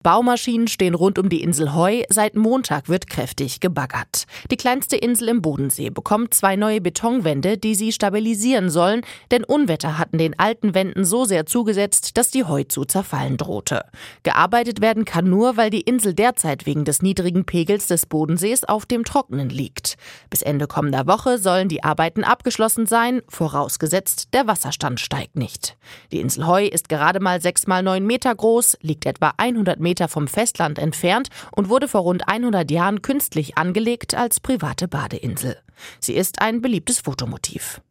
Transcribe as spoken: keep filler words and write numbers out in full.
Baumaschinen stehen rund um die Insel Heu, seit Montag wird kräftig gebaggert. Die kleinste Insel im Bodensee bekommt zwei neue Betonwände, die sie stabilisieren sollen, denn Unwetter hatten den alten Wänden so sehr zugesetzt, dass die Heu zu zerfallen drohte. Gearbeitet werden kann nur, weil die Insel derzeit wegen des niedrigen Pegels des Bodensees auf dem Trockenen liegt. Bis Ende kommender Woche sollen die Arbeiten abgeschlossen sein, vorausgesetzt, der Wasserstand steigt nicht. Die Insel Heu ist gerade mal sechs mal neun Meter groß, liegt etwa hundert Meter vom Festland entfernt und wurde vor rund hundert Jahren künstlich angelegt als private Badeinsel. Sie ist ein beliebtes Fotomotiv.